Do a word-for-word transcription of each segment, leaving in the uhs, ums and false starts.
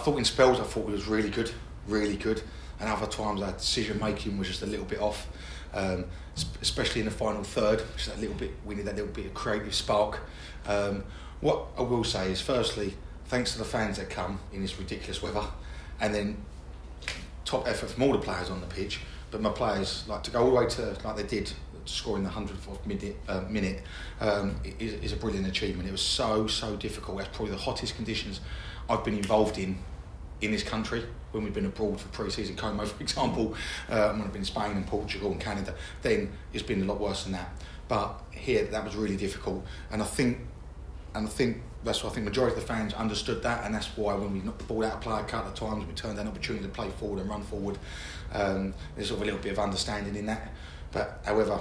thought in spells I thought he was really good, really good, and other times our decision making was just a little bit off, um, especially in the final third. Just a little bit, we need that little bit of creative spark. Um, what I will say is, firstly, thanks to the fans that come in this ridiculous weather, and then top effort from all the players on the pitch. But my players, like to go all the way to like they did, scoring the hundredth minute, uh, minute um, is, is a brilliant achievement. It was so so difficult. That's probably the hottest conditions I've been involved in in this country when we've been abroad for pre-season, Como for example, uh, when I've been in Spain and Portugal and Canada. Then it's been a lot worse than that. But here that was really difficult, and I think, and I think that's why I think majority of the fans understood that, and that's why when we knocked the ball out of play a couple of times, we turned an opportunity to play forward and run forward. Um, there's sort of a little bit of understanding in that. But however,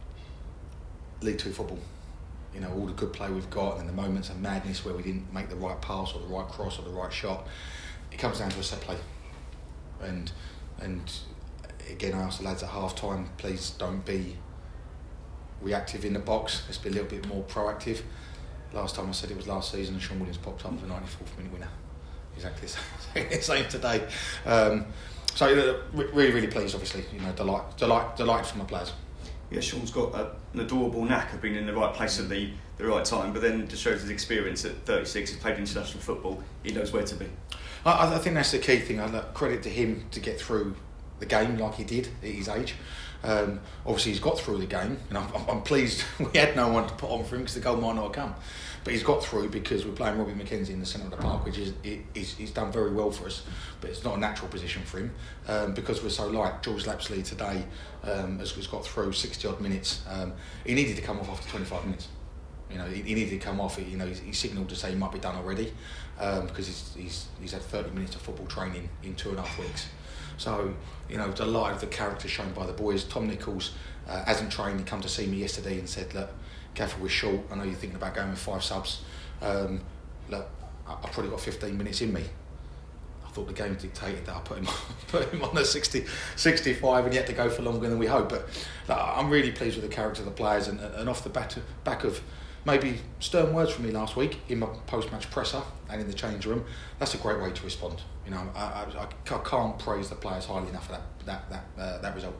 League Two football, you know, all the good play we've got and the moments of madness where we didn't make the right pass or the right cross or the right shot, it comes down to a set play. And and again, I asked the lads at half time, please don't be reactive in the box, let's be a little bit more proactive. Last time I said it was last season, and Sean Williams popped up with a ninety-fourth minute winner. Exactly the same today. Um, so uh, really, really pleased. Obviously, you know, delight, delight, delight from my players. Yeah, Sean's got a, an adorable knack of being in the right place at the, the right time, but then just shows his experience at thirty-six. He's played international football. He knows where to be. I, I think that's the key thing. I look, credit to him to get through the game like he did at his age. Um, obviously, he's got through the game, and I'm, I'm pleased we had no one to put on for him because the goal might not have come. But he's got through because we're playing Robbie McKenzie in the centre of the park, which is it, he's, he's done very well for us. But it's not a natural position for him um, because we're so light. George Lapsley today um, has, has got through sixty odd minutes. Um, he needed to come off after twenty-five minutes. You know, he, he needed to come off. You know, he, he signalled to say he might be done already um, because he's, he's he's had thirty minutes of football training in two and a half weeks. So, you know, delighted with the character shown by the boys. Tom Nichols uh, hasn't trained. He come to see me yesterday and said, look, Gaffer, we're short. I know you're thinking about going with five subs. Um, look, I've probably got fifteen minutes in me. I thought the game dictated that I put him put him on a sixty, sixty-five and he had to go for longer than we hoped. But look, I'm really pleased with the character of the players, and, and off the back of, back of maybe stern words from me last week in my post-match presser and in the change room, that's a great way to respond. You know, I, I, I can't praise the players highly enough for that that that, uh, that result.